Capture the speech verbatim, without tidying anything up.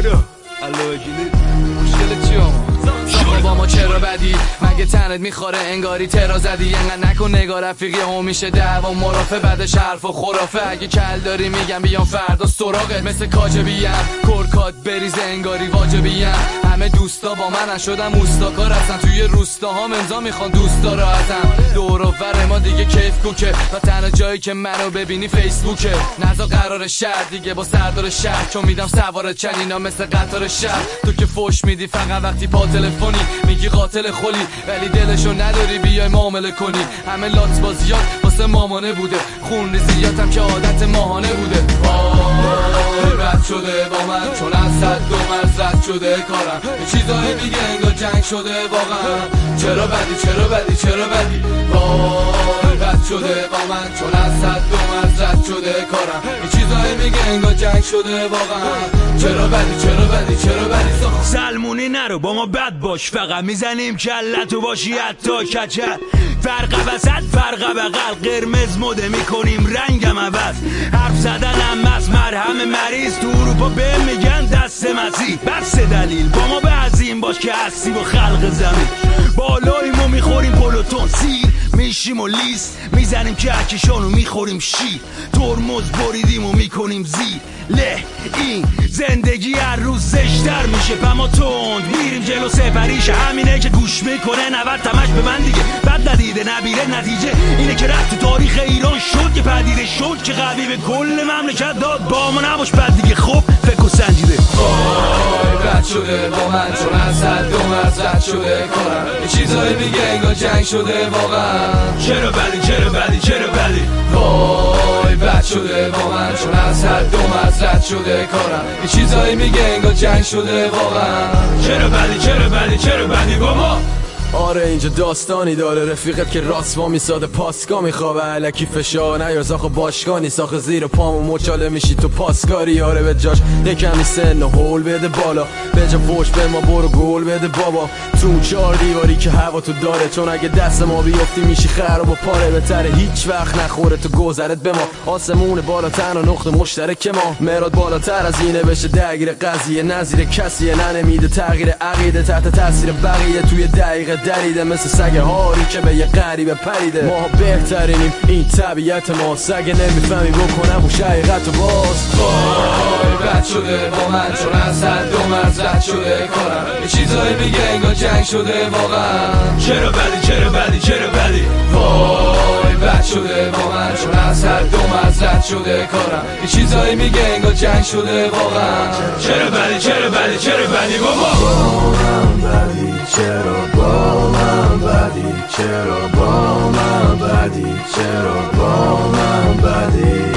برو الله وکیلی مشکل چی آما شما با ما چرا بدی مگه تنت میخوره انگاری ترا زدی انقدر نکن نگاه رفیقی هم میشه دعوا مرافع بعدش حرف و خرافه اگه کل داری میگم بیام فردا سراغت مثل کاجبیم کرکات بریز انگاری واجبیم همه دوستا با منن شدم اوستاکار هستن توی روستاها امضا میخوان دوستا رو ازم دور و بر ما دیگه کیف کوکه و تنها جایی که منو ببینی فیسبوکه نزا قرار شهر دیگه با سردار شهر چون میدم سوار چنینا مثل قطار شهر تو که فوش میدی فقط وقتی پا تلفنی میگی قاتل خلی ولی دلشو نداری بیای معامله کنی همه لات بازیات واسه مامانه بوده خون ریزیاتم که عادت ماهانه بوده وای رد شده با من چون از صد دو مرز رد شده کارم یه چیزایی میگه انگار جنگ شده واقعا چرا بدی چرا بدی چرا بدی وای رد شده با من چون از صد دو مرز رد شده کارم یه چیزایی میگه انگار جنگ شده واقعا چرا بدی چرا بدی چرا بدی سلمونی نرو با ما بد باش فقط میزنیم کلتو باشی حتی کچل فرق وسط فرق بغل قرمز مده میکنیم رنگم عوض حرف زدنم از مرهم مریض تو اروپا به میگن دست مسیح بس دلیل با ما بعضیم باش که هستی با خلق زمین بالاییم و میخوریم پلوتون سیر میشیم و لیست میزنیم کهکشان و میخوریم شیر ترمز بریدیم و میکنیم زیر له این زندگی هر روز زشتر میشه پما تند میریم جلو سپریش همینه که گوش میکنه نود تمش به من دیگه بد ندیده نبیره نتیجه اینه که رفت تو تاریخ ایران شد که پدیده شد که قوی به کل مملکت داد با ما نباش بد دیگه خب فکر و سنجیده وای رد شده با من چون از صد دو مرز رد شده کارم یه چیزایی میگه انگار جنگ شده واقعا چرا بدی چرا بدی چرا بدی وای بد شده با من چون از صد دو مرز رد شده کارم یه چیزایی میگه انگار جنگ شده واقعا چرا بدی چرا بدی چرا بدی با ما آره اینجا داستانی داره رفیقت که راست ما میساده پاسکا میخوابه علکی فشار نیار زاخو باشگانی ساخه زیر پامو مچاله میشی تو پاسکاری آره به جاش یکمی سن و هول بده بالا به جا فوش به ما برو گل بده بابا تو چار دیواری که هوا تو داره چون اگه دست ما بیفتی میشی خراب و پاره بهتره هیچ وقت نخوره تو گذرت به ما آسمون بالاتر و نقطه مشترک ما مراد بالاتر از اینه بشه درگیر قضیه نظیر کسیه ننمیده تغییر عقیده تحت تاثیر بقیه توی دقیقه دریده مثل سگ هاری که به یه غریبه پریده ما بهترینیم این طبیعت ما سگ نمیفهمی بکنم و شقیقت و باز وای رد شده با من چون از صد دو مرز رد شده کارم یه چیزایی میگه انگار جنگ شده واقعا چرا بدی چرا بدی چرا بدی وای رد شده با من چون از صد دو مرز رد شده کارم یه چیزایی میگه انگار جنگ شده واقعا چرا بدی چرا بدی چرا بدی بابا چرا با من بدی چرا با من بدی چرا با من بدی